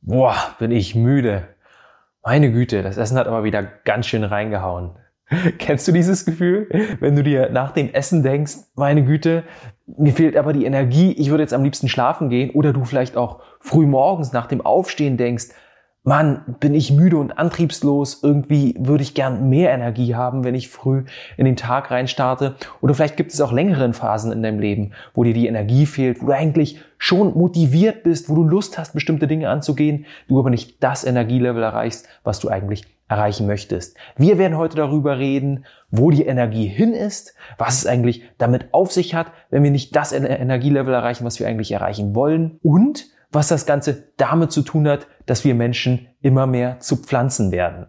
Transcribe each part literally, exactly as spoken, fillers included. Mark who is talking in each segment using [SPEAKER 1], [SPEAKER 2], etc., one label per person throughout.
[SPEAKER 1] Boah, bin ich müde. Meine Güte, das Essen hat aber wieder ganz schön reingehauen. Kennst du dieses Gefühl, wenn du dir nach dem Essen denkst, meine Güte, mir fehlt aber die Energie, ich würde jetzt am liebsten schlafen gehen, oder du vielleicht auch früh morgens nach dem Aufstehen denkst, Mann, bin ich müde und antriebslos, irgendwie würde ich gern mehr Energie haben, wenn ich früh in den Tag reinstarte. Oder vielleicht gibt es auch längere Phasen in deinem Leben, wo dir die Energie fehlt, wo du eigentlich schon motiviert bist, wo du Lust hast, bestimmte Dinge anzugehen, du aber nicht das Energielevel erreichst, was du eigentlich erreichen möchtest. Wir werden heute darüber reden, wo die Energie hin ist, was es eigentlich damit auf sich hat, wenn wir nicht das Energielevel erreichen, was wir eigentlich erreichen wollen, und was das Ganze damit zu tun hat, dass wir Menschen immer mehr zu Pflanzen werden.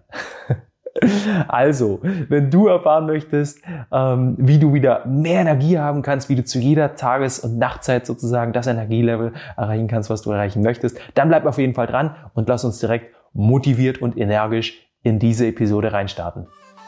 [SPEAKER 1] Also, wenn du erfahren möchtest, ähm, wie du wieder mehr Energie haben kannst, wie du zu jeder Tages- und Nachtzeit sozusagen das Energielevel erreichen kannst, was du erreichen möchtest, dann bleib auf jeden Fall dran und lass uns direkt motiviert und energisch in diese Episode reinstarten.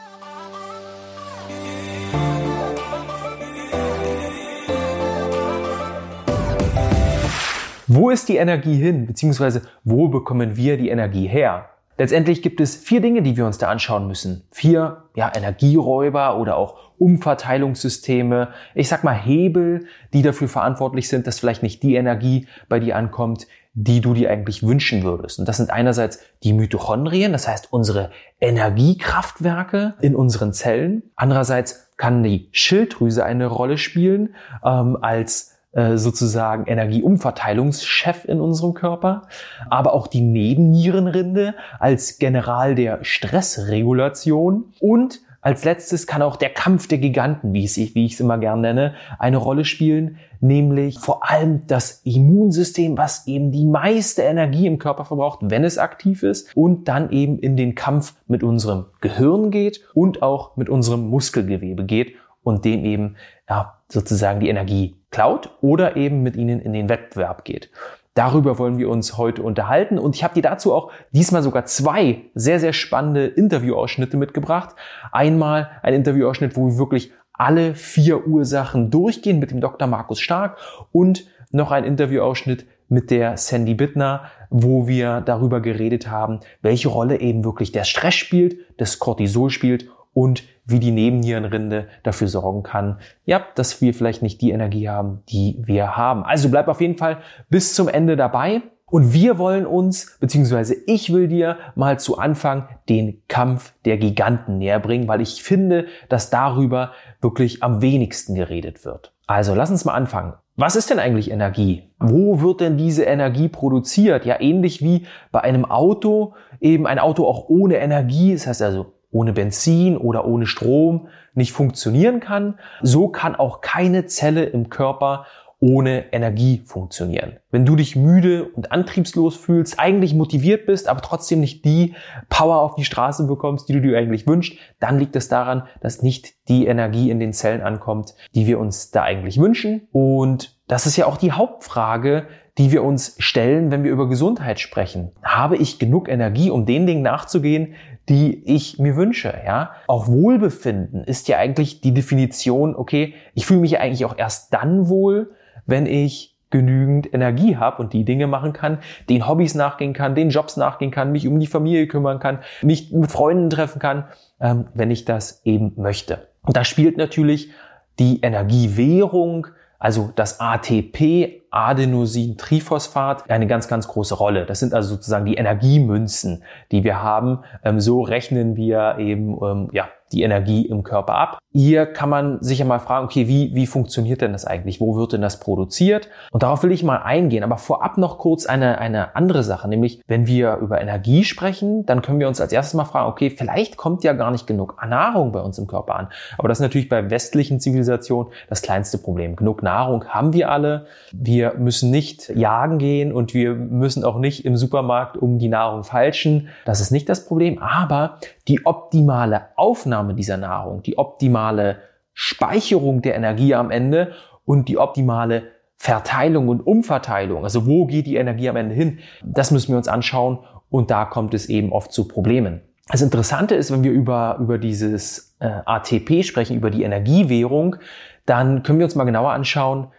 [SPEAKER 1] Wo ist die Energie hin, beziehungsweise wo bekommen wir die Energie her? Letztendlich gibt es vier Dinge, die wir uns da anschauen müssen. Vier ja, Energieräuber oder auch Umverteilungssysteme. Ich sag mal Hebel, die dafür verantwortlich sind, dass vielleicht nicht die Energie bei dir ankommt, die du dir eigentlich wünschen würdest. Und das sind einerseits die Mitochondrien, das heißt unsere Energiekraftwerke in unseren Zellen. Andererseits kann die Schilddrüse eine Rolle spielen ähm, als sozusagen Energieumverteilungschef in unserem Körper, aber auch die Nebennierenrinde als General der Stressregulation, und als letztes kann auch der Kampf der Giganten, wie ich es, wie ich es immer gern nenne, eine Rolle spielen, nämlich vor allem das Immunsystem, was eben die meiste Energie im Körper verbraucht, wenn es aktiv ist, und dann eben in den Kampf mit unserem Gehirn geht und auch mit unserem Muskelgewebe geht und dem eben ja, sozusagen die Energie klaut oder eben mit ihnen in den Wettbewerb geht. Darüber wollen wir uns heute unterhalten, und ich habe dir dazu auch diesmal sogar zwei sehr, sehr spannende Interviewausschnitte mitgebracht. Einmal ein Interviewausschnitt, wo wir wirklich alle vier Ursachen durchgehen mit dem Doktor Markus Stark, und noch ein Interviewausschnitt mit der Sandy Bittner, wo wir darüber geredet haben, welche Rolle eben wirklich der Stress spielt, das Cortisol spielt und wie die Nebennierenrinde dafür sorgen kann, ja, dass wir vielleicht nicht die Energie haben, die wir haben. Also bleib auf jeden Fall bis zum Ende dabei. Und wir wollen uns, beziehungsweise ich will dir mal zu Anfang den Kampf der Giganten näher bringen, weil ich finde, dass darüber wirklich am wenigsten geredet wird. Also lass uns mal anfangen. Was ist denn eigentlich Energie? Wo wird denn diese Energie produziert? Ja, ähnlich wie bei einem Auto, eben ein Auto auch ohne Energie, das heißt also ohne Benzin oder ohne Strom nicht funktionieren kann, so kann auch keine Zelle im Körper ohne Energie funktionieren. Wenn du dich müde und antriebslos fühlst, eigentlich motiviert bist, aber trotzdem nicht die Power auf die Straße bekommst, die du dir eigentlich wünschst, dann liegt es daran, dass nicht die Energie in den Zellen ankommt, die wir uns da eigentlich wünschen. Und das ist ja auch die Hauptfrage, die wir uns stellen, wenn wir über Gesundheit sprechen. Habe ich genug Energie, um den Dingen nachzugehen, die ich mir wünsche? Ja, auch Wohlbefinden ist ja eigentlich die Definition, okay, ich fühle mich ja eigentlich auch erst dann wohl, wenn ich genügend Energie habe und die Dinge machen kann, den Hobbys nachgehen kann, den Jobs nachgehen kann, mich um die Familie kümmern kann, mich mit Freunden treffen kann, ähm, wenn ich das eben möchte. Und da spielt natürlich die Energiewährung, also das A T P, Adenosintriphosphat, eine ganz, ganz große Rolle. Das sind also sozusagen die Energiemünzen, die wir haben. So rechnen wir eben ja die Energie im Körper ab. Hier kann man sich ja mal fragen, okay, wie, wie funktioniert denn das eigentlich? Wo wird denn das produziert? Und darauf will ich mal eingehen. Aber vorab noch kurz eine, eine andere Sache, nämlich wenn wir über Energie sprechen, dann können wir uns als erstes mal fragen, okay, vielleicht kommt ja gar nicht genug Nahrung bei uns im Körper an. Aber das ist natürlich bei westlichen Zivilisationen das kleinste Problem. Genug Nahrung haben wir alle. Wir müssen nicht jagen gehen und wir müssen auch nicht im Supermarkt um die Nahrung feilschen. Das ist nicht das Problem. Aber die optimale Aufnahme dieser Nahrung, die optimale Speicherung der Energie am Ende und die optimale Verteilung und Umverteilung, also wo geht die Energie am Ende hin, das müssen wir uns anschauen, und da kommt es eben oft zu Problemen. Das Interessante ist, wenn wir über, über dieses äh, A T P sprechen, über die Energiewährung, dann können wir uns mal genauer anschauen,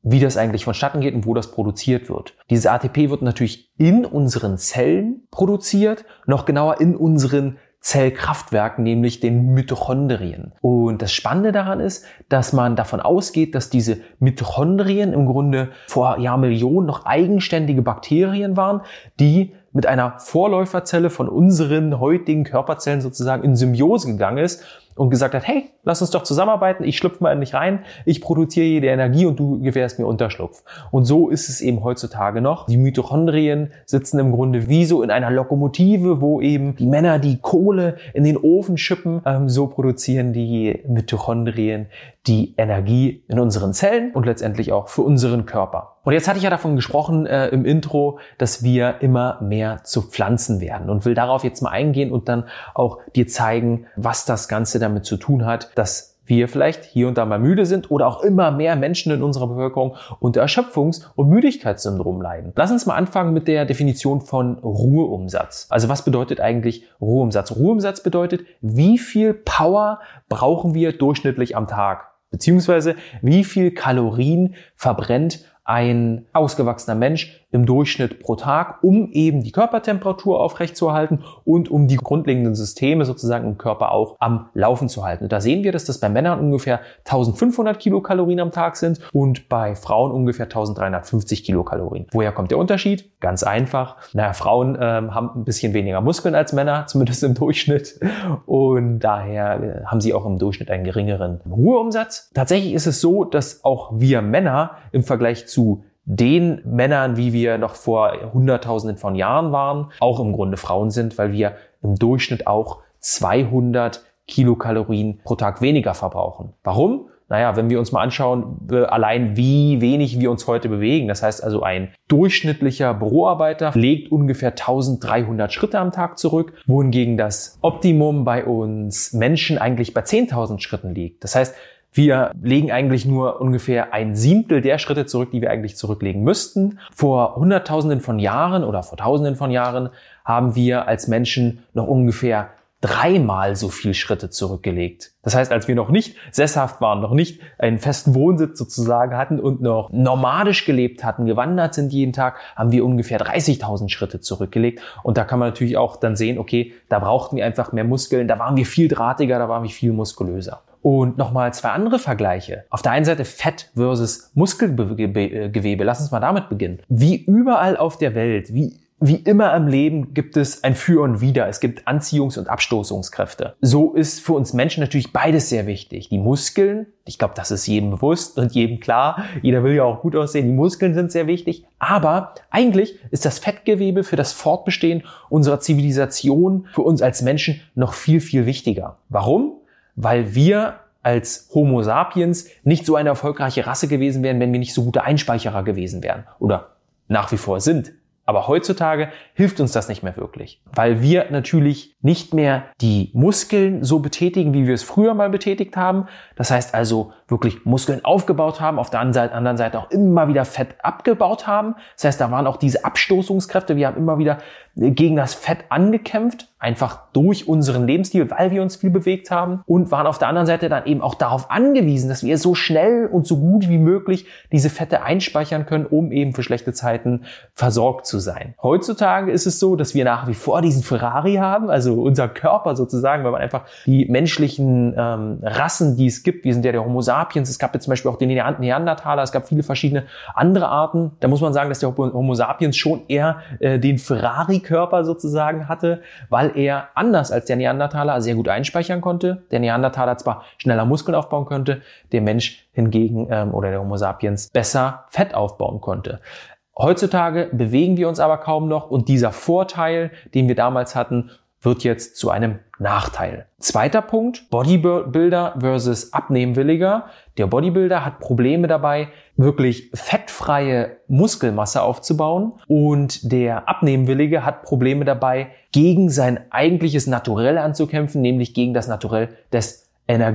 [SPEAKER 1] wie das eigentlich vonstatten geht und wo das produziert wird. Dieses A T P wird natürlich in unseren Zellen produziert, noch genauer in unseren Zellkraftwerken, nämlich den Mitochondrien. Und das Spannende daran ist, dass man davon ausgeht, dass diese Mitochondrien im Grunde vor Jahrmillionen noch eigenständige Bakterien waren, die mit einer Vorläuferzelle von unseren heutigen Körperzellen sozusagen in Symbiose gegangen ist und gesagt hat, hey, lass uns doch zusammenarbeiten, ich schlüpfe mal in dich rein, ich produziere jede Energie und du gewährst mir Unterschlupf. Und so ist es eben heutzutage noch. Die Mitochondrien sitzen im Grunde wie so in einer Lokomotive, wo eben die Männer die Kohle in den Ofen schippen. Ähm, so produzieren die Mitochondrien die Energie in unseren Zellen und letztendlich auch für unseren Körper. Und jetzt hatte ich ja davon gesprochen äh, im Intro, dass wir immer mehr zu Pflanzen werden und will darauf jetzt mal eingehen und dann auch dir zeigen, was das Ganze damit zu tun hat, dass wir vielleicht hier und da mal müde sind oder auch immer mehr Menschen in unserer Bevölkerung unter Erschöpfungs- und Müdigkeitssyndrom leiden. Lass uns mal anfangen mit der Definition von Ruheumsatz. Also was bedeutet eigentlich Ruheumsatz? Ruheumsatz bedeutet, wie viel Power brauchen wir durchschnittlich am Tag? Beziehungsweise wie viel Kalorien verbrennt ein ausgewachsener Mensch im Durchschnitt pro Tag, um eben die Körpertemperatur aufrechtzuerhalten und um die grundlegenden Systeme sozusagen im Körper auch am Laufen zu halten. Und da sehen wir, dass das bei Männern ungefähr eintausendfünfhundert Kilokalorien am Tag sind und bei Frauen ungefähr eintausenddreihundertfünfzig Kilokalorien. Woher kommt der Unterschied? Ganz einfach. Naja, Frauen ähm, haben ein bisschen weniger Muskeln als Männer, zumindest im Durchschnitt. Und daher äh, haben sie auch im Durchschnitt einen geringeren Ruheumsatz. Tatsächlich ist es so, dass auch wir Männer im Vergleich zu den Männern, wie wir noch vor Hunderttausenden von Jahren waren, auch im Grunde Frauen sind, weil wir im Durchschnitt auch zweihundert Kilokalorien pro Tag weniger verbrauchen. Warum? Naja, wenn wir uns mal anschauen, allein wie wenig wir uns heute bewegen. Das heißt also, ein durchschnittlicher Büroarbeiter legt ungefähr eintausenddreihundert Schritte am Tag zurück, wohingegen das Optimum bei uns Menschen eigentlich bei zehntausend Schritten liegt. Das heißt, wir legen eigentlich nur ungefähr ein Siebtel der Schritte zurück, die wir eigentlich zurücklegen müssten. Vor Hunderttausenden von Jahren oder vor Tausenden von Jahren haben wir als Menschen noch ungefähr dreimal so viel Schritte zurückgelegt. Das heißt, als wir noch nicht sesshaft waren, noch nicht einen festen Wohnsitz sozusagen hatten und noch nomadisch gelebt hatten, gewandert sind jeden Tag, haben wir ungefähr dreißigtausend Schritte zurückgelegt. Und da kann man natürlich auch dann sehen, okay, da brauchten wir einfach mehr Muskeln, da waren wir viel drahtiger, da waren wir viel muskulöser. Und nochmal zwei andere Vergleiche. Auf der einen Seite Fett versus Muskelgewebe. Lass uns mal damit beginnen. Wie überall auf der Welt, wie Wie immer im Leben gibt es ein Für und Wider. Es gibt Anziehungs- und Abstoßungskräfte. So ist für uns Menschen natürlich beides sehr wichtig. Die Muskeln, ich glaube, das ist jedem bewusst und jedem klar. Jeder will ja auch gut aussehen. Die Muskeln sind sehr wichtig. Aber eigentlich ist das Fettgewebe für das Fortbestehen unserer Zivilisation, für uns als Menschen noch viel, viel wichtiger. Warum? Weil wir als Homo sapiens nicht so eine erfolgreiche Rasse gewesen wären, wenn wir nicht so gute Einspeicherer gewesen wären. Oder nach wie vor sind. Aber heutzutage hilft uns das nicht mehr wirklich, weil wir natürlich nicht mehr die Muskeln so betätigen, wie wir es früher mal betätigt haben. Das heißt also wirklich Muskeln aufgebaut haben, auf der anderen Seite auch immer wieder Fett abgebaut haben. Das heißt, da waren auch diese Abstoßungskräfte. Wir haben immer wieder gegen das Fett angekämpft, einfach durch unseren Lebensstil, weil wir uns viel bewegt haben und waren auf der anderen Seite dann eben auch darauf angewiesen, dass wir so schnell und so gut wie möglich diese Fette einspeichern können, um eben für schlechte Zeiten versorgt zu sein. Heutzutage ist es so, dass wir nach wie vor diesen Ferrari haben, also unser Körper sozusagen, weil man einfach die menschlichen ähm, Rassen, die es gibt, wir sind ja der Homo sapiens, es gab jetzt zum Beispiel auch den Neandertaler, es gab viele verschiedene andere Arten. Da muss man sagen, dass der Homo sapiens schon eher äh, den Ferrari-Körper sozusagen hatte, weil er anders als der Neandertaler sehr gut einspeichern konnte. Der Neandertaler zwar schneller Muskeln aufbauen konnte, der Mensch hingegen ähm, oder der Homo sapiens besser Fett aufbauen konnte. Heutzutage bewegen wir uns aber kaum noch und dieser Vorteil, den wir damals hatten, wird jetzt zu einem Nachteil. Zweiter Punkt, Bodybuilder versus Abnehmwilliger. Der Bodybuilder hat Probleme dabei, wirklich fettfreie Muskelmasse aufzubauen und der Abnehmwillige hat Probleme dabei, gegen sein eigentliches Naturell anzukämpfen, nämlich gegen das Naturell des Energie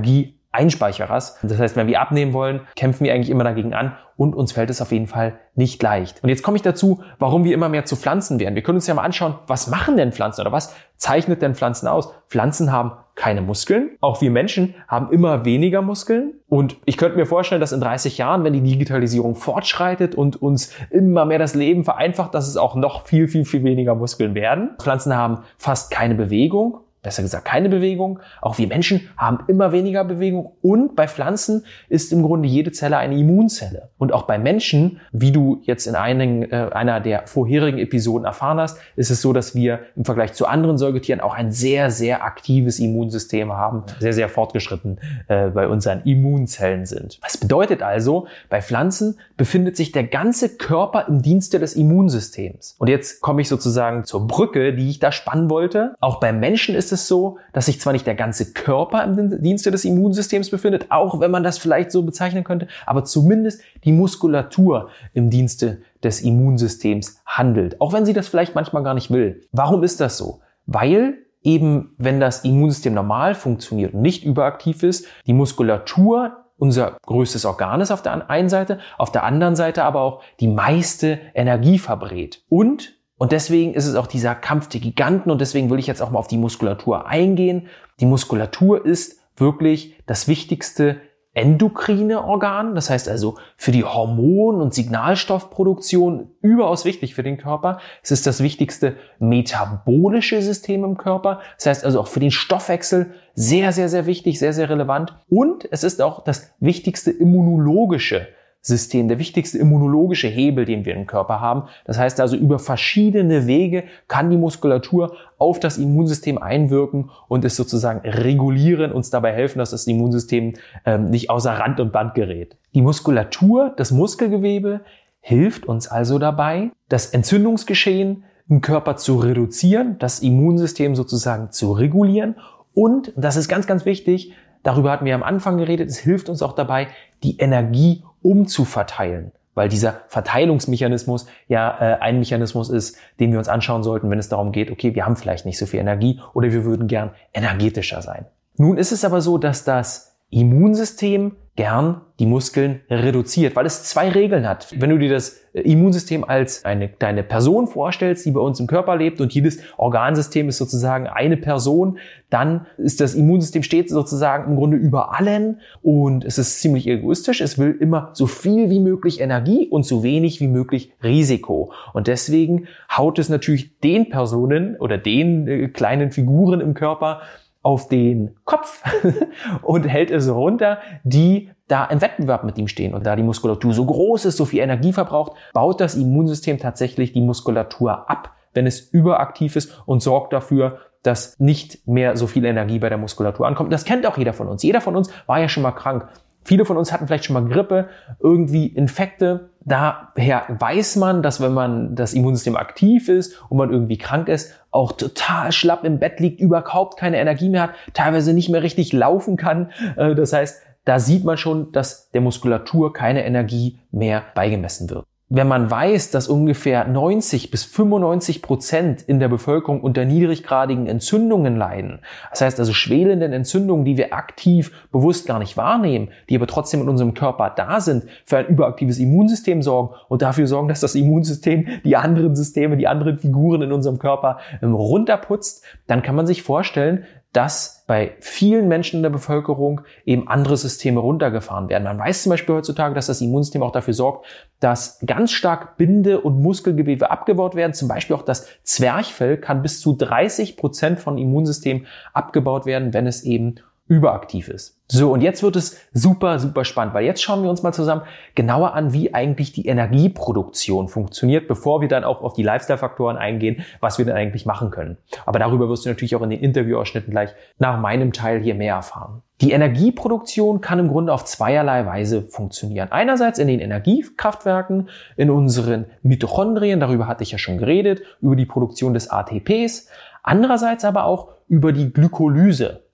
[SPEAKER 1] Einspeicherers. Das heißt, wenn wir abnehmen wollen, kämpfen wir eigentlich immer dagegen an und uns fällt es auf jeden Fall nicht leicht. Und jetzt komme ich dazu, warum wir immer mehr zu Pflanzen werden. Wir können uns ja mal anschauen, was machen denn Pflanzen oder was zeichnet denn Pflanzen aus? Pflanzen haben keine Muskeln. Auch wir Menschen haben immer weniger Muskeln. Und ich könnte mir vorstellen, dass in dreißig Jahren, wenn die Digitalisierung fortschreitet und uns immer mehr das Leben vereinfacht, dass es auch noch viel, viel, viel weniger Muskeln werden. Pflanzen haben fast keine Bewegung. Besser gesagt, keine Bewegung. Auch wir Menschen haben immer weniger Bewegung. Und bei Pflanzen ist im Grunde jede Zelle eine Immunzelle. Und auch bei Menschen, wie du jetzt in einigen, äh, einer der vorherigen Episoden erfahren hast, ist es so, dass wir im Vergleich zu anderen Säugetieren auch ein sehr, sehr aktives Immunsystem haben. Sehr, sehr fortgeschritten äh, bei unseren Immunzellen sind. Das bedeutet also, bei Pflanzen befindet sich der ganze Körper im Dienste des Immunsystems. Und jetzt komme ich sozusagen zur Brücke, die ich da spannen wollte. Auch beim Menschen ist es so, dass sich zwar nicht der ganze Körper im Dienste des Immunsystems befindet, auch wenn man das vielleicht so bezeichnen könnte, aber zumindest die Muskulatur im Dienste des Immunsystems handelt, auch wenn sie das vielleicht manchmal gar nicht will. Warum ist das so? Weil eben, wenn das Immunsystem normal funktioniert und nicht überaktiv ist, die Muskulatur unser größtes Organ ist auf der einen Seite, auf der anderen Seite aber auch die meiste Energie verbrät. Und Und deswegen ist es auch dieser Kampf der Giganten und deswegen will ich jetzt auch mal auf die Muskulatur eingehen. Die Muskulatur ist wirklich das wichtigste endokrine Organ, das heißt also für die Hormon- und Signalstoffproduktion überaus wichtig für den Körper. Es ist das wichtigste metabolische System im Körper, das heißt also auch für den Stoffwechsel sehr, sehr, sehr wichtig, sehr, sehr relevant. Und es ist auch das wichtigste immunologische System, der wichtigste immunologische Hebel, den wir im Körper haben. Das heißt also, über verschiedene Wege kann die Muskulatur auf das Immunsystem einwirken und es sozusagen regulieren, uns dabei helfen, dass das Immunsystem ähm, nicht außer Rand und Band gerät. Die Muskulatur, das Muskelgewebe, hilft uns also dabei, das Entzündungsgeschehen im Körper zu reduzieren, das Immunsystem sozusagen zu regulieren und, das ist ganz, ganz wichtig, darüber hatten wir am Anfang geredet, es hilft uns auch dabei, die Energie umzuverteilen, weil dieser Verteilungsmechanismus ja äh, ein Mechanismus ist, den wir uns anschauen sollten, wenn es darum geht, okay, wir haben vielleicht nicht so viel Energie oder wir würden gern energetischer sein. Nun ist es aber so, dass das Immunsystem gern die Muskeln reduziert, weil es zwei Regeln hat. Wenn du dir das Immunsystem als eine kleine Person vorstellst, die bei uns im Körper lebt und jedes Organsystem ist sozusagen eine Person, dann ist das Immunsystem stets sozusagen im Grunde über allen und es ist ziemlich egoistisch. Es will immer so viel wie möglich Energie und so wenig wie möglich Risiko. Und deswegen haut es natürlich den Personen oder den äh, kleinen Figuren im Körper auf den Kopf und hält es runter, die da im Wettbewerb mit ihm stehen. Und da die Muskulatur so groß ist, so viel Energie verbraucht, baut das Immunsystem tatsächlich die Muskulatur ab, wenn es überaktiv ist und sorgt dafür, dass nicht mehr so viel Energie bei der Muskulatur ankommt. Das kennt auch jeder von uns. Jeder von uns war ja schon mal krank. Viele von uns hatten vielleicht schon mal Grippe, irgendwie Infekte. Daher weiß man, dass wenn man das Immunsystem aktiv ist und man irgendwie krank ist, auch total schlapp im Bett liegt, überhaupt keine Energie mehr hat, teilweise nicht mehr richtig laufen kann. Das heißt, da sieht man schon, dass der Muskulatur keine Energie mehr beigemessen wird. Wenn man weiß, dass ungefähr neunzig bis fünfundneunzig Prozent in der Bevölkerung unter niedriggradigen Entzündungen leiden, das heißt also schwelenden Entzündungen, die wir aktiv bewusst gar nicht wahrnehmen, die aber trotzdem in unserem Körper da sind, für ein überaktives Immunsystem sorgen und dafür sorgen, dass das Immunsystem die anderen Systeme, die anderen Figuren in unserem Körper runterputzt, dann kann man sich vorstellen, dass bei vielen Menschen in der Bevölkerung eben andere Systeme runtergefahren werden. Man weiß zum Beispiel heutzutage, dass das Immunsystem auch dafür sorgt, dass ganz stark Binde- und Muskelgewebe abgebaut werden. Zum Beispiel auch das Zwerchfell kann bis zu dreißig Prozent von Immunsystem abgebaut werden, wenn es eben überaktiv ist. So, und jetzt wird es super, super spannend, weil jetzt schauen wir uns mal zusammen genauer an, wie eigentlich die Energieproduktion funktioniert, bevor wir dann auch auf die Lifestyle-Faktoren eingehen, was wir denn eigentlich machen können. Aber darüber wirst du natürlich auch in den Interviewausschnitten gleich nach meinem Teil hier mehr erfahren. Die Energieproduktion kann im Grunde auf zweierlei Weise funktionieren. Einerseits in den Energiekraftwerken, in unseren Mitochondrien, darüber hatte ich ja schon geredet, über die Produktion des A T Ps. Andererseits aber auch über die Glykolyse.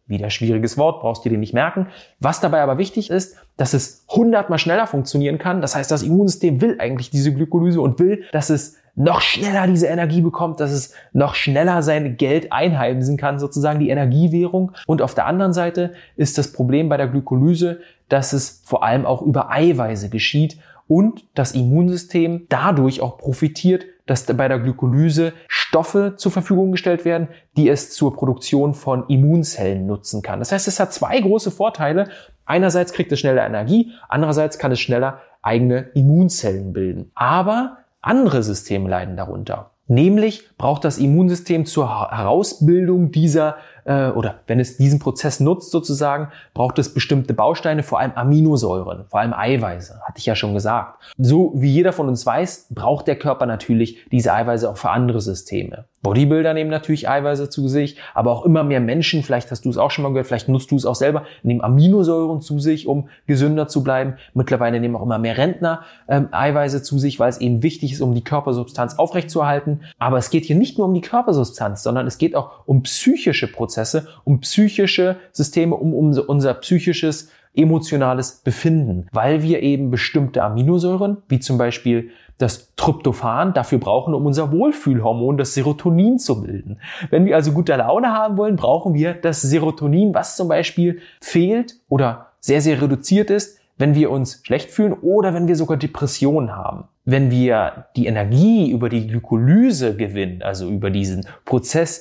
[SPEAKER 1] Wieder schwieriges Wort, brauchst du dir nicht merken. Was dabei aber wichtig ist, dass es hundertmal schneller funktionieren kann. Das heißt, das Immunsystem will eigentlich diese Glykolyse und will, dass es noch schneller diese Energie bekommt, dass es noch schneller sein Geld einheimsen kann, sozusagen die Energiewährung. Und auf der anderen Seite ist das Problem bei der Glykolyse, dass es vor allem auch über Eiweiße geschieht und das Immunsystem dadurch auch profitiert, dass bei der Glykolyse Stoffe zur Verfügung gestellt werden, die es zur Produktion von Immunzellen nutzen kann. Das heißt, es hat zwei große Vorteile. Einerseits kriegt es schneller Energie, andererseits kann es schneller eigene Immunzellen bilden. Aber andere Systeme leiden darunter. Nämlich braucht das Immunsystem zur Herausbildung dieser, äh, oder wenn es diesen Prozess nutzt sozusagen, braucht es bestimmte Bausteine, vor allem Aminosäuren, vor allem Eiweiße, hatte ich ja schon gesagt. So wie jeder von uns weiß, braucht der Körper natürlich diese Eiweiße auch für andere Systeme. Bodybuilder nehmen natürlich Eiweiße zu sich, aber auch immer mehr Menschen, vielleicht hast du es auch schon mal gehört, vielleicht nutzt du es auch selber, nehmen Aminosäuren zu sich, um gesünder zu bleiben. Mittlerweile nehmen auch immer mehr Rentner ähm, Eiweiße zu sich, weil es eben wichtig ist, um die Körpersubstanz aufrechtzuerhalten. Aber es geht hier nicht nur um die Körpersubstanz, sondern es geht auch um psychische Prozesse, um psychische Systeme, um, um unser psychisches, emotionales Befinden, weil wir eben bestimmte Aminosäuren, wie zum Beispiel das Tryptophan, dafür brauchen, um unser Wohlfühlhormon, das Serotonin, zu bilden. Wenn wir also gute Laune haben wollen, brauchen wir das Serotonin, was zum Beispiel fehlt oder sehr, sehr reduziert ist, wenn wir uns schlecht fühlen oder wenn wir sogar Depressionen haben. Wenn wir die Energie über die Glykolyse gewinnen, also über diesen Prozess,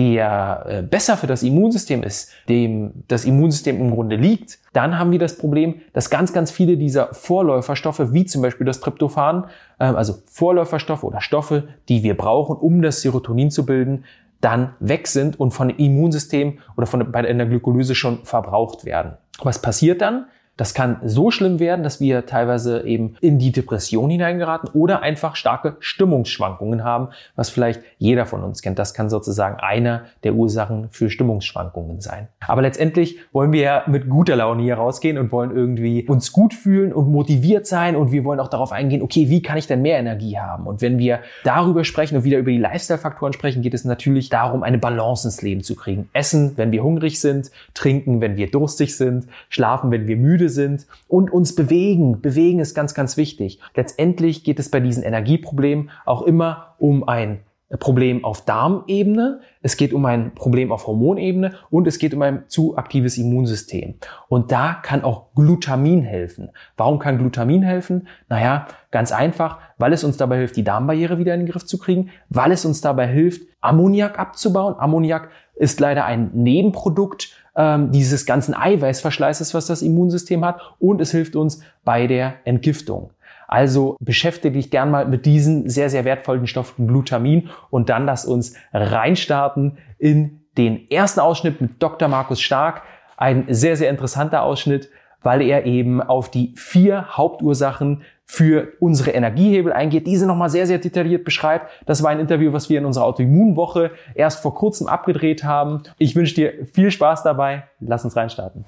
[SPEAKER 1] der besser für das Immunsystem ist, dem das Immunsystem im Grunde liegt, dann haben wir das Problem, dass ganz, ganz viele dieser Vorläuferstoffe, wie zum Beispiel das Tryptophan, also Vorläuferstoffe oder Stoffe, die wir brauchen, um das Serotonin zu bilden, dann weg sind und von dem Immunsystem oder von bei der Glykolyse schon verbraucht werden. Was passiert dann? Das kann so schlimm werden, dass wir teilweise eben in die Depression hineingeraten oder einfach starke Stimmungsschwankungen haben, was vielleicht jeder von uns kennt. Das kann sozusagen einer der Ursachen für Stimmungsschwankungen sein. Aber letztendlich wollen wir ja mit guter Laune hier rausgehen und wollen irgendwie uns gut fühlen und motiviert sein und wir wollen auch darauf eingehen, okay, wie kann ich denn mehr Energie haben? Und wenn wir darüber sprechen und wieder über die Lifestyle-Faktoren sprechen, geht es natürlich darum, eine Balance ins Leben zu kriegen. Essen, wenn wir hungrig sind, trinken, wenn wir durstig sind, schlafen, wenn wir müde sind und uns bewegen. Bewegen ist ganz, ganz wichtig. Letztendlich geht es bei diesen Energieproblemen auch immer um ein Problem auf Darmebene, es geht um ein Problem auf Hormonebene und es geht um ein zu aktives Immunsystem. Und da kann auch Glutamin helfen. Warum kann Glutamin helfen? Naja, ganz einfach, weil es uns dabei hilft, die Darmbarriere wieder in den Griff zu kriegen, weil es uns dabei hilft, Ammoniak abzubauen. Ammoniak ist leider ein Nebenprodukt ähm, dieses ganzen Eiweißverschleißes, was das Immunsystem hat, und es hilft uns bei der Entgiftung. Also beschäftige dich gern mal mit diesen sehr, sehr wertvollen Stoffen Glutamin und dann lass uns reinstarten in den ersten Ausschnitt mit Doktor Markus Stark. Ein sehr, sehr interessanter Ausschnitt, weil er eben auf die vier Hauptursachen für unsere Energiehebel eingeht, diese nochmal sehr, sehr detailliert beschreibt. Das war ein Interview, was wir in unserer Autoimmunwoche erst vor kurzem abgedreht haben. Ich wünsche dir viel Spaß dabei. Lass uns reinstarten.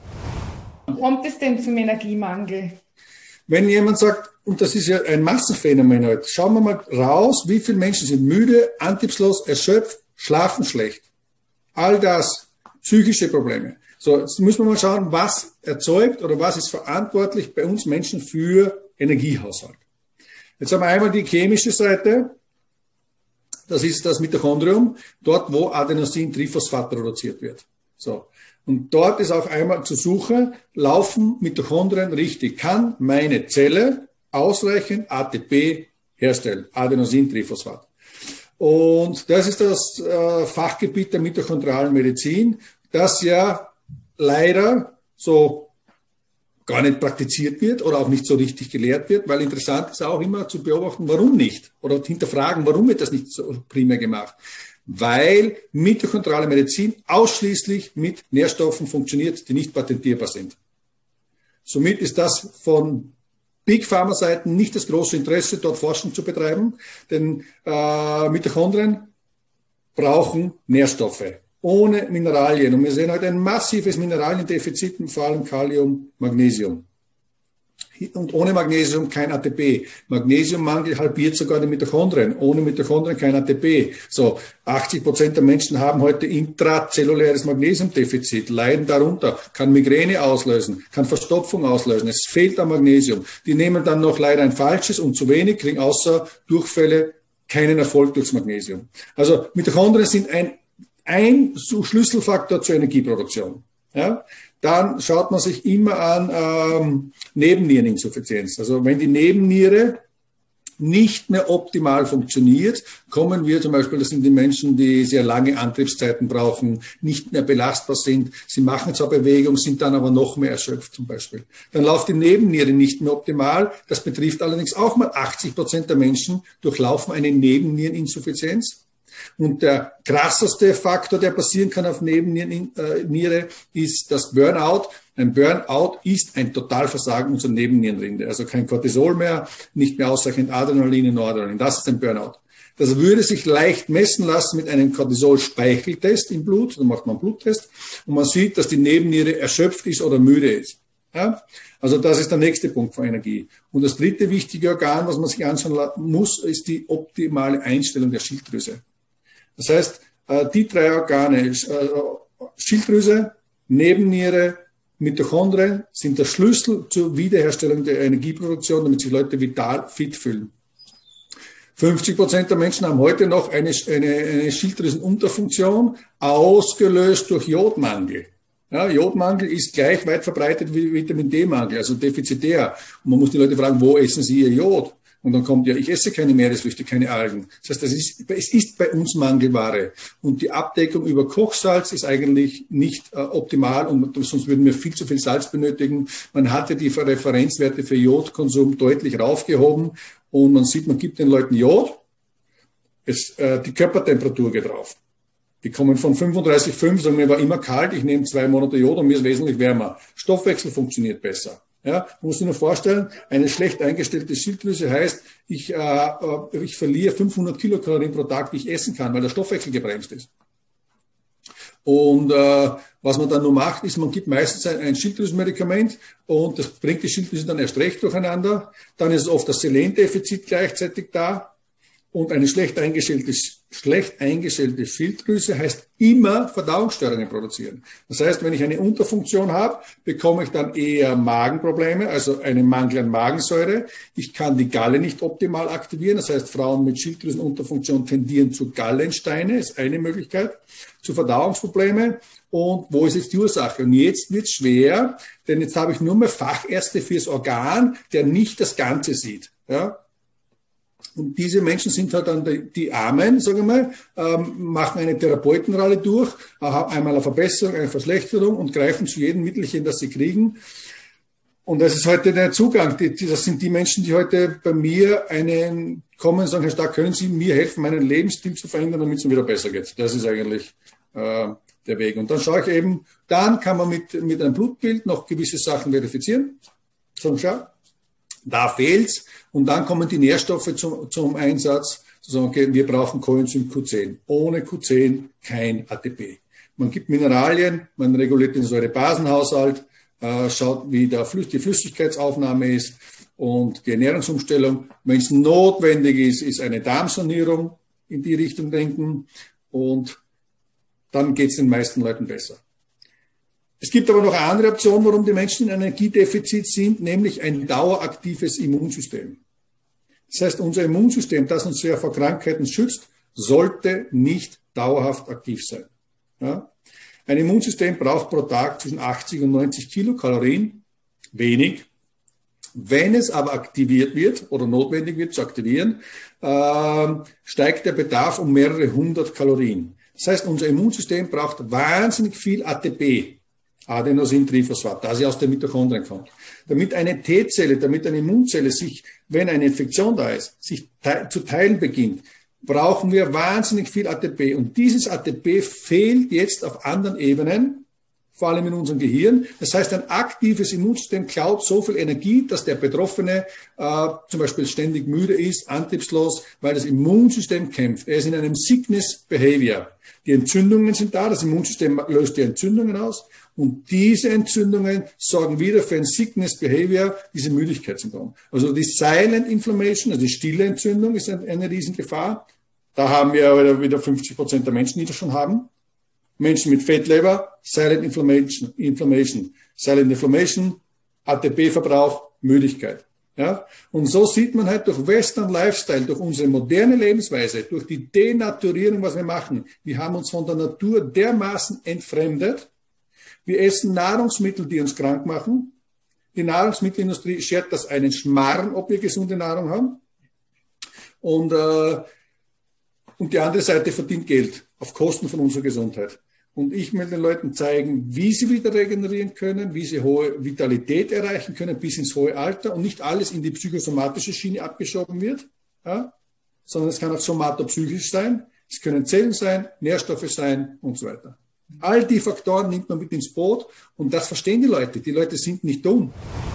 [SPEAKER 2] Kommt es denn zum Energiemangel?
[SPEAKER 3] Wenn jemand sagt, und das ist ja ein Massenphänomen heute, schauen wir mal raus, wie viele Menschen sind müde, antriebslos, erschöpft, schlafen schlecht. All das, psychische Probleme. So, jetzt müssen wir mal schauen, was erzeugt oder was ist verantwortlich bei uns Menschen für Energiehaushalt. Jetzt haben wir einmal die chemische Seite, das ist das Mitochondrium, dort wo Adenosin-Triphosphat produziert wird. So. Und dort ist auch einmal zur Suche, laufen Mitochondrien richtig? Kann meine Zelle ausreichend A T P herstellen? Adenosin-Triphosphat. Und das ist das äh, Fachgebiet der mitochondrialen Medizin, das ja leider so gar nicht praktiziert wird oder auch nicht so richtig gelehrt wird, weil interessant ist auch immer zu beobachten, warum nicht? Oder hinterfragen, warum wird das nicht so primär gemacht? Weil mitochondriale Medizin ausschließlich mit Nährstoffen funktioniert, die nicht patentierbar sind. Somit ist das von Big Pharma Seiten nicht das große Interesse, dort Forschung zu betreiben, denn äh, Mitochondrien brauchen Nährstoffe ohne Mineralien. Und wir sehen heute ein massives Mineraliendefizit, vor allem Kalium, Magnesium. Und ohne Magnesium kein A T P. Magnesiummangel halbiert sogar die Mitochondrien. Ohne Mitochondrien kein A T P. So, achtzig Prozent der Menschen haben heute intrazelluläres Magnesiumdefizit, leiden darunter, kann Migräne auslösen, kann Verstopfung auslösen. Es fehlt an Magnesium. Die nehmen dann noch leider ein falsches und zu wenig, kriegen außer Durchfälle keinen Erfolg durchs Magnesium. Also Mitochondrien sind ein, ein Schlüsselfaktor zur Energieproduktion. Ja? Dann schaut man sich immer an ähm, Nebenniereninsuffizienz. Also wenn die Nebenniere nicht mehr optimal funktioniert, kommen wir zum Beispiel, das sind die Menschen, die sehr lange Antriebszeiten brauchen, nicht mehr belastbar sind. Sie machen zwar Bewegung, sind dann aber noch mehr erschöpft zum Beispiel. Dann läuft die Nebenniere nicht mehr optimal. Das betrifft allerdings auch mal achtzig Prozent der Menschen, durchlaufen eine Nebenniereninsuffizienz. Und der krasseste Faktor, der passieren kann auf Nebenniere, ist das Burnout. Ein Burnout ist ein Totalversagen unserer Nebennierenrinde. Also kein Cortisol mehr, nicht mehr ausreichend Adrenalin und Noradrenalin. Das ist ein Burnout. Das würde sich leicht messen lassen mit einem Cortisol-Speicheltest im Blut. Da macht man einen Bluttest und man sieht, dass die Nebenniere erschöpft ist oder müde ist. Ja? Also das ist der nächste Punkt von Energie. Und das dritte wichtige Organ, was man sich anschauen muss, ist die optimale Einstellung der Schilddrüse. Das heißt, die drei Organe, Schilddrüse, Nebenniere, Mitochondrien, sind der Schlüssel zur Wiederherstellung der Energieproduktion, damit sich Leute vital fit fühlen. fünfzig Prozent der Menschen haben heute noch eine, eine, eine Schilddrüsenunterfunktion, ausgelöst durch Jodmangel. Ja, Jodmangel ist gleich weit verbreitet wie Vitamin D-Mangel, also defizitär. Und man muss die Leute fragen, wo essen sie ihr Jod? Und dann kommt ja, ich esse keine Meeresfrüchte, keine Algen. Das heißt, das ist, es ist bei uns Mangelware. Und die Abdeckung über Kochsalz ist eigentlich nicht äh, optimal und sonst würden wir viel zu viel Salz benötigen. Man hatte die Referenzwerte für Jodkonsum deutlich raufgehoben und man sieht, man gibt den Leuten Jod, es, äh, die Körpertemperatur geht drauf. Die kommen von fünfunddreißig Komma fünf, sagen, mir war immer kalt, ich nehme zwei Monate Jod und mir ist wesentlich wärmer. Stoffwechsel funktioniert besser. Ja, man muss sich nur vorstellen, eine schlecht eingestellte Schilddrüse heißt, ich, äh, ich verliere fünfhundert Kilokalorien pro Tag, die ich essen kann, weil der Stoffwechsel gebremst ist. Und äh, was man dann nur macht, ist, man gibt meistens ein, ein Schilddrüsenmedikament und das bringt die Schilddrüse dann erst recht durcheinander. Dann ist oft das Selendefizit gleichzeitig da. Und eine schlecht eingestellte, schlecht eingestellte Schilddrüse heißt immer Verdauungsstörungen produzieren. Das heißt, wenn ich eine Unterfunktion habe, bekomme ich dann eher Magenprobleme, also einen Mangel an Magensäure. Ich kann die Galle nicht optimal aktivieren. Das heißt, Frauen mit Schilddrüsenunterfunktion tendieren zu Gallensteine, ist eine Möglichkeit, zu Verdauungsprobleme. Und wo ist jetzt die Ursache? Und jetzt wird es schwer, denn jetzt habe ich nur mehr Fachärzte fürs Organ, der nicht das Ganze sieht. Ja? Und diese Menschen sind halt dann die, die Armen, sagen wir mal, ähm, machen eine Therapeutenrolle durch, äh, haben einmal eine Verbesserung, eine Verschlechterung und greifen zu jedem Mittelchen, das sie kriegen. Und das ist heute der Zugang. Die, die, das sind die Menschen, die heute bei mir einen kommen und sagen, Herr Stark, können Sie mir helfen, meinen Lebensstil zu verändern, damit es mir wieder besser geht. Das ist eigentlich äh, der Weg. Und dann schaue ich eben, dann kann man mit, mit einem Blutbild noch gewisse Sachen verifizieren. So, schau. Da fehlt's und dann kommen die Nährstoffe zum, zum Einsatz, zu sagen, okay, wir brauchen Coenzym Q zehn. Ohne Q zehn kein A T P. Man gibt Mineralien, man reguliert den Säurebasenhaushalt, äh, schaut, wie der Flüss, die Flüssigkeitsaufnahme ist und die Ernährungsumstellung. Wenn es notwendig ist, ist eine Darmsanierung in die Richtung denken und dann geht's den meisten Leuten besser. Es gibt aber noch eine andere Option, warum die Menschen in Energiedefizit sind, nämlich ein daueraktives Immunsystem. Das heißt, unser Immunsystem, das uns ja vor Krankheiten schützt, sollte nicht dauerhaft aktiv sein. Ja? Ein Immunsystem braucht pro Tag zwischen achtzig und neunzig Kilokalorien, wenig. Wenn es aber aktiviert wird oder notwendig wird zu aktivieren, äh, steigt der Bedarf um mehrere hundert Kalorien. Das heißt, unser Immunsystem braucht wahnsinnig viel A T P. Adenosintriphosphat, das ja aus den Mitochondrien kommt. Damit eine T-Zelle, damit eine Immunzelle sich, wenn eine Infektion da ist, sich te- zu teilen beginnt, brauchen wir wahnsinnig viel A T P. Und dieses A T P fehlt jetzt auf anderen Ebenen vor allem in unserem Gehirn. Das heißt, ein aktives Immunsystem klaut so viel Energie, dass der Betroffene äh, zum Beispiel ständig müde ist, antriebslos, weil das Immunsystem kämpft. Er ist in einem Sickness Behavior. Die Entzündungen sind da, das Immunsystem löst die Entzündungen aus und diese Entzündungen sorgen wieder für ein Sickness Behavior, diese Müdigkeitssyndrom. Also die Silent Inflammation, also die stille Entzündung ist eine, eine Riesengefahr. Da haben wir wieder fünfzig Prozent der Menschen, die das schon haben. Menschen mit Fettleber, Silent Inflammation, Inflammation, Silent Inflammation, A T P-Verbrauch, Müdigkeit. Ja? Und so sieht man halt durch Western Lifestyle, durch unsere moderne Lebensweise, durch die Denaturierung, was wir machen. Wir haben uns von der Natur dermaßen entfremdet. Wir essen Nahrungsmittel, die uns krank machen. Die Nahrungsmittelindustrie schert das einen Schmarrn, ob wir gesunde Nahrung haben. Und, äh, und die andere Seite verdient Geld auf Kosten von unserer Gesundheit. Und ich will den Leuten zeigen, wie sie wieder regenerieren können, wie sie hohe Vitalität erreichen können bis ins hohe Alter und nicht alles in die psychosomatische Schiene abgeschoben wird, ja, sondern es kann auch somatopsychisch sein, es können Zellen sein, Nährstoffe sein und so weiter. All die Faktoren nimmt man mit ins Boot und das verstehen die Leute. Die Leute sind nicht dumm.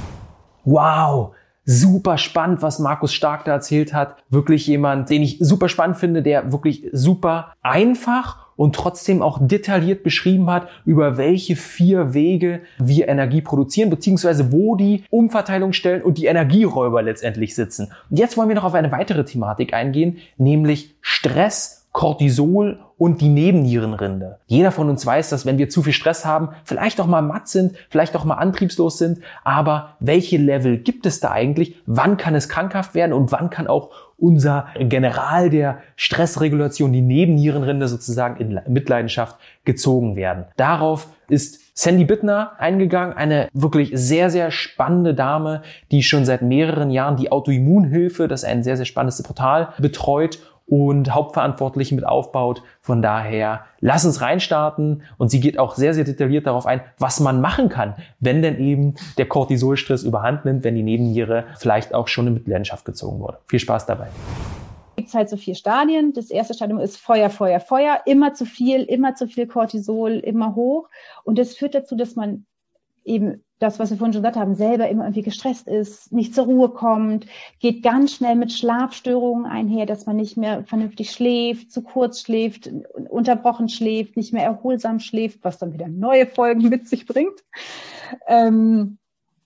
[SPEAKER 1] Wow! Super spannend, was Markus Stark da erzählt hat. Wirklich jemand, den ich super spannend finde, der wirklich super einfach und trotzdem auch detailliert beschrieben hat, über welche vier Wege wir Energie produzieren, beziehungsweise wo die Umverteilungsstellen und die Energieräuber letztendlich sitzen. Und jetzt wollen wir noch auf eine weitere Thematik eingehen, nämlich Stress, Cortisol und die Nebennierenrinde. Jeder von uns weiß, dass wenn wir zu viel Stress haben, vielleicht auch mal matt sind, vielleicht auch mal antriebslos sind, aber welche Level gibt es da eigentlich? Wann kann es krankhaft werden und wann kann auch unser General der Stressregulation, die Nebennierenrinde sozusagen in Mitleidenschaft gezogen werden? Darauf ist Sandy Bittner eingegangen, eine wirklich sehr, sehr spannende Dame, die schon seit mehreren Jahren die Autoimmunhilfe, das ist ein sehr, sehr spannendes Portal, betreut und hauptverantwortlich mit aufbaut. Von daher, lass uns reinstarten. Und sie geht auch sehr, sehr detailliert darauf ein, was man machen kann, wenn denn eben der Cortisolstress überhand nimmt, wenn die Nebenniere vielleicht auch schon in Mitleidenschaft gezogen wurde. Viel Spaß dabei.
[SPEAKER 4] Es gibt halt so vier Stadien. Das erste Stadium ist Feuer, Feuer, Feuer. Immer zu viel, immer zu viel Cortisol, immer hoch. Und das führt dazu, dass man eben das, was wir vorhin schon gesagt haben, selber immer irgendwie gestresst ist, nicht zur Ruhe kommt, geht ganz schnell mit Schlafstörungen einher, dass man nicht mehr vernünftig schläft, zu kurz schläft, unterbrochen schläft, nicht mehr erholsam schläft, was dann wieder neue Folgen mit sich bringt. Ähm,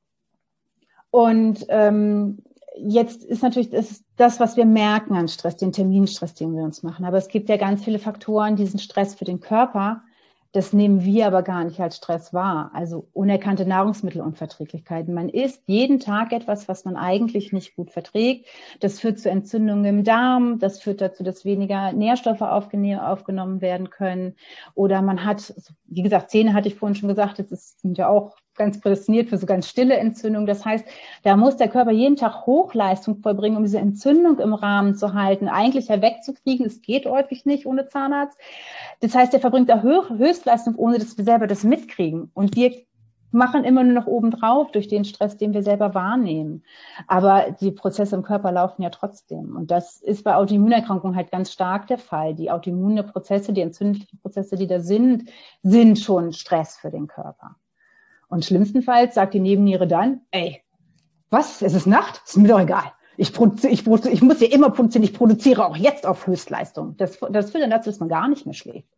[SPEAKER 4] und ähm, jetzt ist natürlich das, das, was wir merken an Stress, den Terminstress, den wir uns machen. Aber es gibt ja ganz viele Faktoren, diesen Stress für den Körper. Das nehmen wir aber gar nicht als Stress wahr. Also unerkannte Nahrungsmittelunverträglichkeiten. Man isst jeden Tag etwas, was man eigentlich nicht gut verträgt. Das führt zu Entzündungen im Darm. Das führt dazu, dass weniger Nährstoffe aufgenommen werden können. Oder man hat, wie gesagt, Zähne hatte ich vorhin schon gesagt, das ist, sind ja auch ganz prädestiniert für so ganz stille Entzündungen. Das heißt, da muss der Körper jeden Tag Hochleistung vollbringen, um diese Entzündung im Rahmen zu halten, eigentlich ja wegzukriegen. Es geht häufig nicht ohne Zahnarzt. Das heißt, der verbringt da Höchstleistung, ohne dass wir selber das mitkriegen. Und wir machen immer nur noch obendrauf durch den Stress, den wir selber wahrnehmen. Aber die Prozesse im Körper laufen ja trotzdem. Und das ist bei Autoimmunerkrankungen halt ganz stark der Fall. Die autoimmune Prozesse, die entzündlichen Prozesse, die da sind, sind schon Stress für den Körper. Und schlimmstenfalls sagt die Nebenniere dann, ey, was, es ist Nacht? Ist mir doch egal. Ich, produziere, ich, produziere, ich muss ja immer produzieren, ich produziere auch jetzt auf Höchstleistung. Das, das führt dann dazu, dass man gar nicht mehr schläft.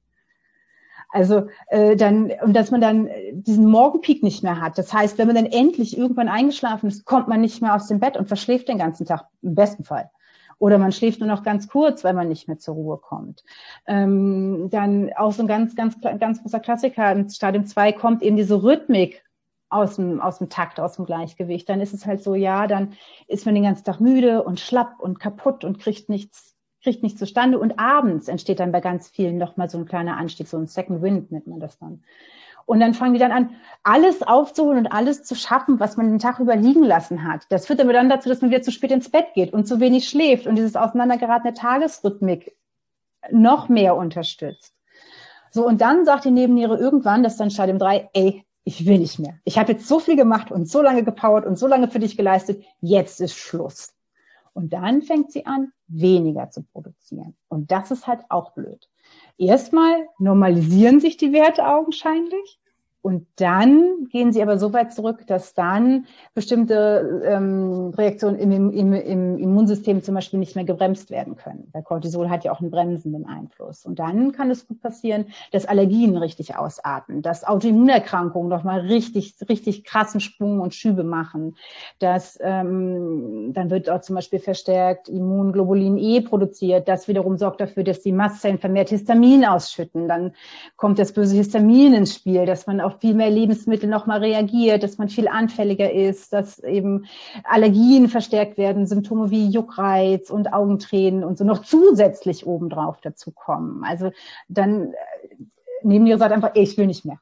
[SPEAKER 4] Also äh, dann, und dass man dann diesen Morgenpeak nicht mehr hat. Das heißt, wenn man dann endlich irgendwann eingeschlafen ist, kommt man nicht mehr aus dem Bett und verschläft den ganzen Tag, im besten Fall. Oder man schläft nur noch ganz kurz, weil man nicht mehr zur Ruhe kommt. Ähm, dann auch so ein ganz, ganz, ganz großer Klassiker, in Stadium zwei kommt eben diese Rhythmik aus dem, aus dem Takt, aus dem Gleichgewicht. Dann ist es halt so, ja, dann ist man den ganzen Tag müde und schlapp und kaputt und kriegt nichts, kriegt nichts zustande. Und abends entsteht dann bei ganz vielen nochmal so ein kleiner Anstieg, so ein Second Wind nennt man das dann. Und dann fangen die dann an, alles aufzuholen und alles zu schaffen, was man den Tag über liegen lassen hat. Das führt aber dann dazu, dass man wieder zu spät ins Bett geht und zu wenig schläft und dieses auseinandergeratene Tagesrhythmik noch mehr unterstützt. So, und dann sagt die Nebenniere irgendwann, das ist dann Stadium drei, ey, ich will nicht mehr. Ich habe jetzt so viel gemacht und so lange gepowert und so lange für dich geleistet, jetzt ist Schluss. Und dann fängt sie an, weniger zu produzieren. Und das ist halt auch blöd. Erstmal normalisieren sich die Werte augenscheinlich. Und dann gehen sie aber so weit zurück, dass dann bestimmte ähm, Reaktionen im, im, im Immunsystem zum Beispiel nicht mehr gebremst werden können. Weil Cortisol hat ja auch einen bremsenden Einfluss. Und dann kann es gut passieren, dass Allergien richtig ausarten, dass Autoimmunerkrankungen nochmal richtig, richtig krassen Sprung und Schübe machen. Dass ähm, dann wird auch zum Beispiel verstärkt Immunglobulin E produziert. Das wiederum sorgt dafür, dass die Mastzellen vermehrt Histamin ausschütten. Dann kommt das böse Histamin ins Spiel, dass man auf viel mehr Lebensmittel nochmal reagiert, dass man viel anfälliger ist, dass eben Allergien verstärkt werden, Symptome wie Juckreiz und Augentränen und so noch zusätzlich obendrauf dazu kommen. Also dann nehmen die sagt einfach, ich will nicht mehr.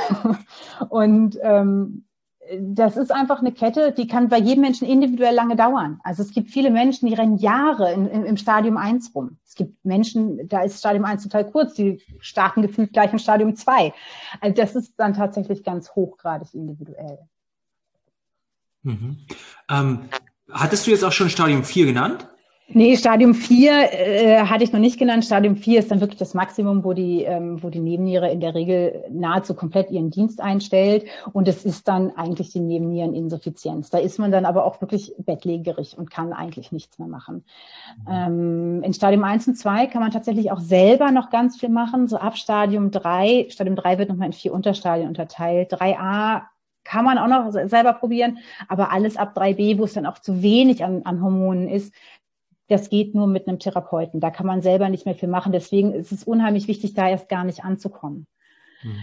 [SPEAKER 4] Und ähm, das ist einfach eine Kette, die kann bei jedem Menschen individuell lange dauern. Also es gibt viele Menschen, die rennen Jahre in, in, im Stadium eins rum. Es gibt Menschen, da ist Stadium eins total kurz, die starten gefühlt gleich im Stadium zwei. Also das ist dann tatsächlich ganz hochgradig individuell.
[SPEAKER 5] Mhm. Ähm, hattest du jetzt auch schon Stadium vier genannt?
[SPEAKER 4] Nee, Stadium vier äh, hatte ich noch nicht genannt. Stadium vier ist dann wirklich das Maximum, wo die, ähm, wo die Nebenniere in der Regel nahezu komplett ihren Dienst einstellt. Und es ist dann eigentlich die Nebenniereninsuffizienz. Da ist man dann aber auch wirklich bettlägerig und kann eigentlich nichts mehr machen. Mhm. Ähm, in Stadium eins und zwei kann man tatsächlich auch selber noch ganz viel machen. So ab Stadium drei. Stadium drei wird nochmal in vier Unterstadien unterteilt. drei a kann man auch noch selber probieren. Aber alles ab drei b, wo es dann auch zu wenig an, an Hormonen ist, das geht nur mit einem Therapeuten. Da kann man selber nicht mehr viel machen. Deswegen ist es unheimlich wichtig, da erst gar nicht anzukommen. Mhm.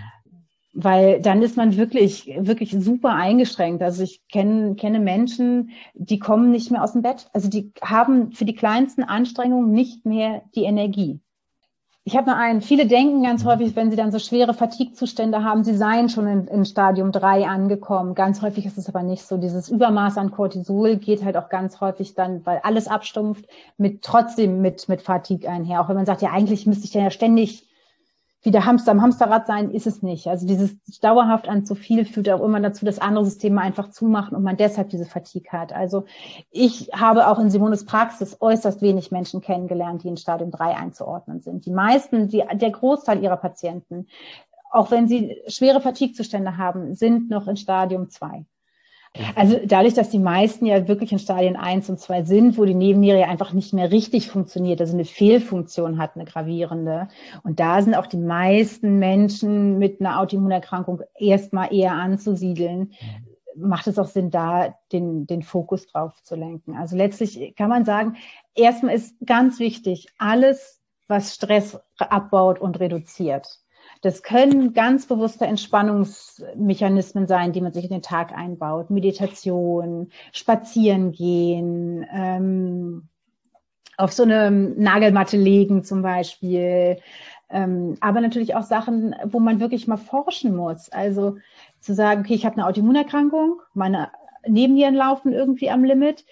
[SPEAKER 4] Weil dann ist man wirklich, wirklich super eingeschränkt. Also ich kenne, kenne Menschen, die kommen nicht mehr aus dem Bett. Also die haben für die kleinsten Anstrengungen nicht mehr die Energie. Ich habe noch einen. Viele denken ganz häufig, wenn sie dann so schwere Fatigue-Zustände haben, sie seien schon in, in Stadium drei angekommen. Ganz häufig ist es aber nicht so. Dieses Übermaß an Cortisol geht halt auch ganz häufig dann, weil alles abstumpft, mit trotzdem mit mit Fatigue einher. Auch wenn man sagt, ja eigentlich müsste ich dann ja ständig wieder Hamster am Hamsterrad sein, ist es nicht. Also dieses dauerhaft an zu viel führt auch immer dazu, dass andere Systeme einfach zumachen und man deshalb diese Fatigue hat. Also ich habe auch in Simones Praxis äußerst wenig Menschen kennengelernt, die in Stadium drei einzuordnen sind. Die meisten, die, der Großteil ihrer Patienten, auch wenn sie schwere Fatigue-Zustände haben, sind noch in Stadium zwei. Also dadurch, dass die meisten ja wirklich in Stadien eins und zwei sind, wo die Nebenniere ja einfach nicht mehr richtig funktioniert, also eine Fehlfunktion hat, eine gravierende. Und da sind auch die meisten Menschen mit einer Autoimmunerkrankung erstmal eher anzusiedeln. Macht es auch Sinn, da den, den Fokus drauf zu lenken. Also letztlich kann man sagen, erstmal ist ganz wichtig, alles, was Stress abbaut und reduziert. Das können ganz bewusste Entspannungsmechanismen sein, die man sich in den Tag einbaut. Meditation, spazieren gehen, ähm, auf so eine Nagelmatte legen zum Beispiel. Ähm, aber natürlich auch Sachen, wo man wirklich mal forschen muss. Also zu sagen, okay, ich habe eine Autoimmunerkrankung, meine Nebennieren laufen irgendwie am Limit.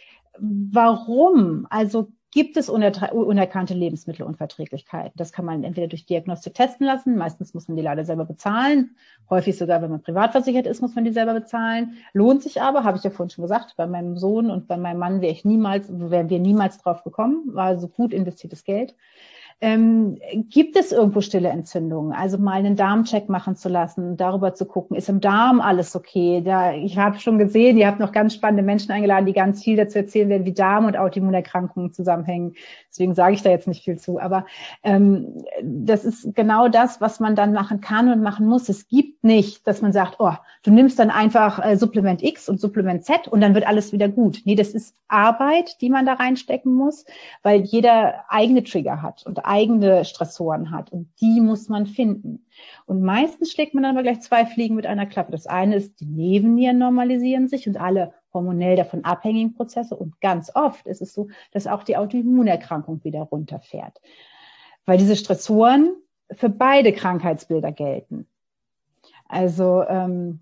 [SPEAKER 4] Warum? Also gibt es unerkannte Lebensmittelunverträglichkeiten? Das kann man entweder durch Diagnostik testen lassen. Meistens muss man die leider selber bezahlen. Häufig sogar, wenn man privat versichert ist, muss man die selber bezahlen. Lohnt sich aber, habe ich ja vorhin schon gesagt, bei meinem Sohn und bei meinem Mann wäre ich niemals, wären wir niemals drauf gekommen. War so gut investiertes Geld. Ähm, gibt es irgendwo stille Entzündungen? Also mal einen Darmcheck machen zu lassen, darüber zu gucken, ist im Darm alles okay? Da, ich habe schon gesehen, ihr habt noch ganz spannende Menschen eingeladen, die ganz viel dazu erzählen werden, wie Darm- und Autoimmunerkrankungen zusammenhängen. Deswegen sage ich da jetzt nicht viel zu. Aber ähm, das ist genau das, was man dann machen kann und machen muss. Es gibt nicht, dass man sagt, oh, du nimmst dann einfach äh, Supplement X und Supplement Z und dann wird alles wieder gut. Nee, das ist Arbeit, die man da reinstecken muss, weil jeder eigene Trigger hat und eigene Stressoren hat und die muss man finden. Und meistens schlägt man dann aber gleich zwei Fliegen mit einer Klappe. Das eine ist, die Nebennieren normalisieren sich und alle hormonell davon abhängigen Prozesse und ganz oft ist es so, dass auch die Autoimmunerkrankung wieder runterfährt. Weil diese Stressoren für beide Krankheitsbilder gelten. Also ähm,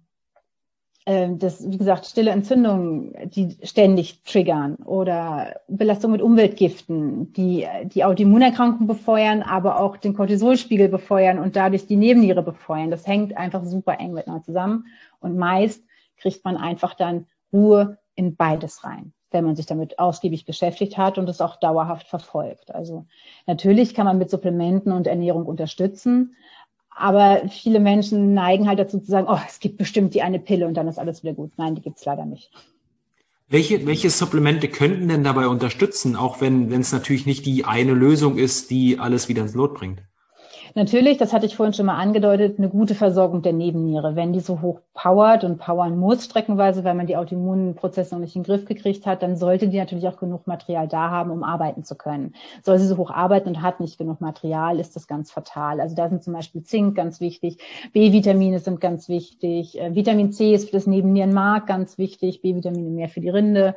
[SPEAKER 4] das, wie gesagt, stille Entzündungen, die ständig triggern oder Belastung mit Umweltgiften, die die Autoimmunerkrankung befeuern, aber auch den Cortisolspiegel befeuern und dadurch die Nebenniere befeuern. Das hängt einfach super eng miteinander zusammen und meist kriegt man einfach dann Ruhe in beides rein, wenn man sich damit ausgiebig beschäftigt hat und es auch dauerhaft verfolgt. Also natürlich kann man mit Supplementen und Ernährung unterstützen, Aber viele Menschen neigen halt dazu zu sagen, oh, es gibt bestimmt die eine Pille und dann ist alles wieder gut. Nein, die gibt's leider nicht.
[SPEAKER 5] Welche, welche Supplemente könnten denn dabei unterstützen, auch wenn wenn es natürlich nicht die eine Lösung ist, die alles wieder ins Lot bringt?
[SPEAKER 4] Natürlich, das hatte ich vorhin schon mal angedeutet, eine gute Versorgung der Nebenniere. Wenn die so hoch powert und powern muss streckenweise, weil man die Autoimmunprozesse noch nicht in den Griff gekriegt hat, dann sollte die natürlich auch genug Material da haben, um arbeiten zu können. Soll sie so hoch arbeiten und hat nicht genug Material, ist das ganz fatal. Also da sind zum Beispiel Zink ganz wichtig, B-Vitamine sind ganz wichtig, äh, Vitamin C ist für das Nebennierenmark ganz wichtig, B-Vitamine mehr für die Rinde.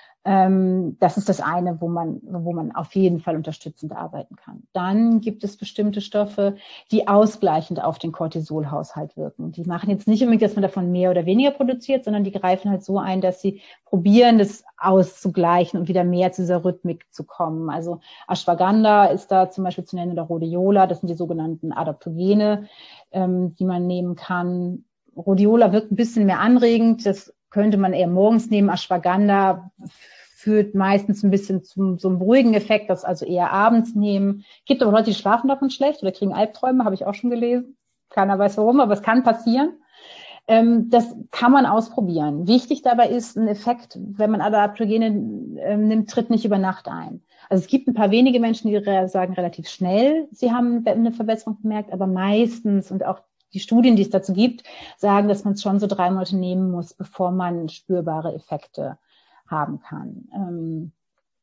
[SPEAKER 4] Ähm, das ist das eine, wo man, wo man auf jeden Fall unterstützend arbeiten kann. Dann gibt es bestimmte Stoffe, die ausgleichend auf den Cortisolhaushalt wirken. Die machen jetzt nicht unbedingt, dass man davon mehr oder weniger produziert, sondern die greifen halt so ein, dass sie probieren, das auszugleichen und wieder mehr zu dieser Rhythmik zu kommen. Also Ashwagandha ist da zum Beispiel zu nennen oder Rhodiola, das sind die sogenannten Adaptogene, ähm, die man nehmen kann. Rhodiola wirkt ein bisschen mehr anregend, das könnte man eher morgens nehmen. Ashwagandha führt meistens ein bisschen zum so einem beruhigen Effekt, das also eher abends nehmen. Gibt aber Leute, die schlafen davon schlecht oder kriegen Albträume, habe ich auch schon gelesen. Keiner weiß warum, aber es kann passieren. Ähm, das kann man ausprobieren. Wichtig dabei ist ein Effekt, wenn man Adaptogene ähm, nimmt, tritt nicht über Nacht ein. Also es gibt ein paar wenige Menschen, die sagen relativ schnell, sie haben eine Verbesserung gemerkt, aber meistens und auch die Studien, die es dazu gibt, sagen, dass man es schon so drei Monate nehmen muss, bevor man spürbare Effekte haben kann. Ähm,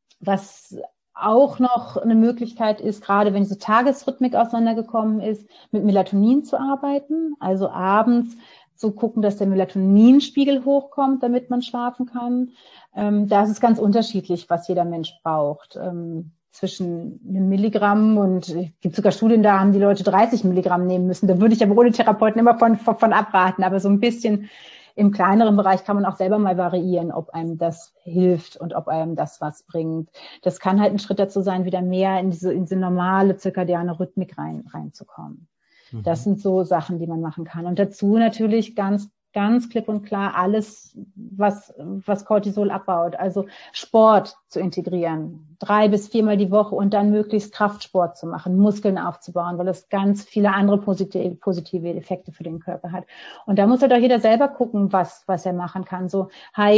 [SPEAKER 4] was auch noch eine Möglichkeit ist, gerade wenn diese Tagesrhythmik auseinandergekommen ist, mit Melatonin zu arbeiten. Also abends zu gucken, dass der Melatoninspiegel hochkommt, damit man schlafen kann. Ähm, da ist es ganz unterschiedlich, was jeder Mensch braucht. Ähm, zwischen einem Milligramm und es gibt sogar Studien, da haben die Leute dreißig Milligramm nehmen müssen. Da würde ich aber ohne Therapeuten immer von, von, von abraten. Aber so ein bisschen im kleineren Bereich kann man auch selber mal variieren, ob einem das hilft und ob einem das was bringt. Das kann halt ein Schritt dazu sein, wieder mehr in diese, in diese normale zirkadiane Rhythmik rein, reinzukommen. Mhm. Das sind so Sachen, die man machen kann. Und dazu natürlich ganz Ganz klipp und klar alles, was, was Cortisol abbaut. Also Sport zu integrieren, drei bis viermal die Woche und dann möglichst Kraftsport zu machen, Muskeln aufzubauen, weil das ganz viele andere positive, positive Effekte für den Körper hat. Und da muss halt auch jeder selber gucken, was, was er machen kann. So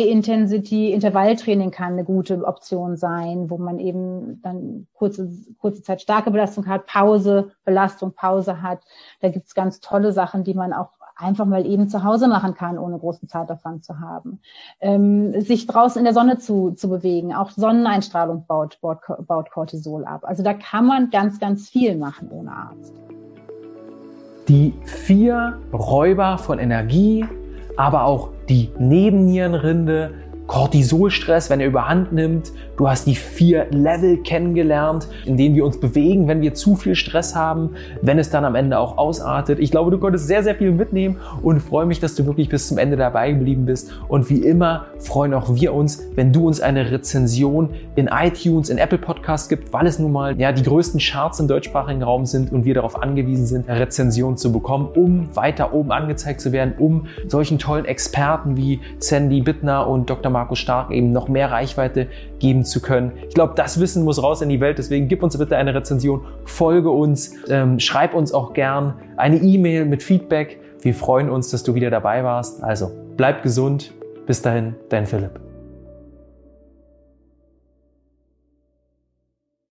[SPEAKER 4] High-Intensity-Intervalltraining kann eine gute Option sein, wo man eben dann kurze, kurze Zeit starke Belastung hat, Pause, Belastung, Pause hat. Da gibt's ganz tolle Sachen, die man auch einfach mal eben zu Hause machen kann, ohne großen Zeitaufwand zu haben. Ähm, sich draußen in der Sonne zu, zu bewegen. Auch Sonneneinstrahlung baut, baut, baut Cortisol ab. Also da kann man ganz, ganz viel machen ohne Arzt.
[SPEAKER 1] Die vier Räuber von Energie, aber auch die Nebennierenrinde, Cortisolstress, wenn er überhand nimmt. Du hast die vier Level kennengelernt, in denen wir uns bewegen, wenn wir zu viel Stress haben, wenn es dann am Ende auch ausartet. Ich glaube, du konntest sehr, sehr viel mitnehmen und freue mich, dass du wirklich bis zum Ende dabei geblieben bist. Und wie immer freuen auch wir uns, wenn du uns eine Rezension in iTunes, in Apple Podcasts gibst, weil es nun mal ja, die größten Charts im deutschsprachigen Raum sind und wir darauf angewiesen sind, eine Rezension zu bekommen, um weiter oben angezeigt zu werden, um solchen tollen Experten wie Sandy Bittner und Doktor Markus Stark eben noch mehr Reichweite geben zu können. Ich glaube, das Wissen muss raus in die Welt, deswegen gib uns bitte eine Rezension, folge uns, ähm, schreib uns auch gern eine E-Mail mit Feedback. Wir freuen uns, dass du wieder dabei warst. Also bleib gesund. Bis dahin, dein Philipp.